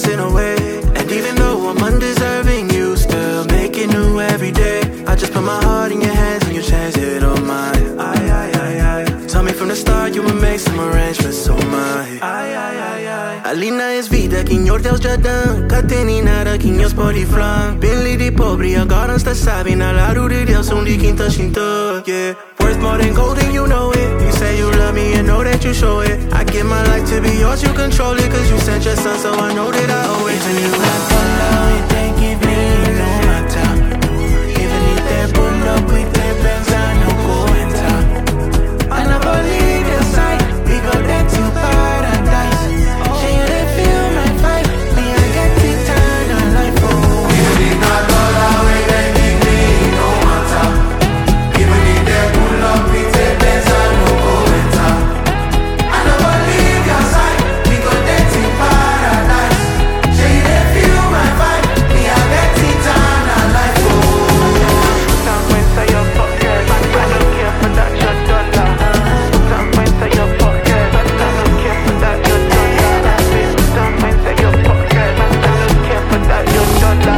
passing away. And even though I'm undeserving, you still make it new every day. I just put my heart in your hands and you changed it all mine. Tell me from the start you would make some arrangements, so my Alina is vida, que njërë t'jallë gjatën Ka teni nara, que njës po di flan Binli di pobri, agora sta sabi Na laru di djallë, sun di kinta shinta. Yeah, worth more than gold and you know it. You say you love me and know that you show it. I give my life to be yours, you control it. Cause you sent your son, so I know that I owe it to you. I follow it, they give me no matter. Even if they pull up with their bands, I no go enter. I never leave your side, we go there to paradise. Share you they feel my vibe, me I get eternal life. Oh, even if not all the way, they give me no matter. Even if they pull up with their bands, I no go enter. I never leave your side, we go there to paradise. Share you they feel my vibe, me I get eternal life. Oh, some men say you're fuck girl, but I don't care for that your dollar. Some men say you're fuck girl, but I don't care for that your dollar. Some men say you're fuck girl, but I don't care for that your dollar.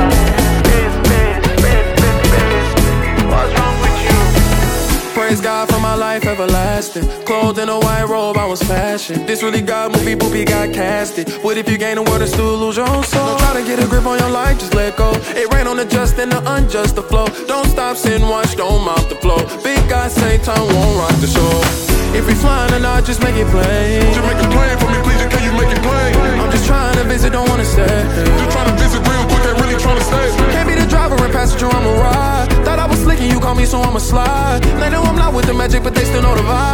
What's wrong with you? Praise God for my life everlasting. Clothed in a white robe, I was fashion. This really God movie, poopy got casted. What if you gain the world and still lose your own soul? Don't try to get a grip on your life, just let go. It rain on the just and the unjust, the flow. Don't stop, sit and watch, don't mouth the flow. Big God say time won't rock the show. If we flying or not, just make it plain. Just make it plain for me, please, can you make it plain? I'm just trying to visit, don't wanna stay. Just trying to visit real quick, ain't really trying to stay. Can't be the driver and passenger, I'm a ride. Thought I was slick and you call me, so I'ma slide. They know I'm not with the magic, but they still know the vibe.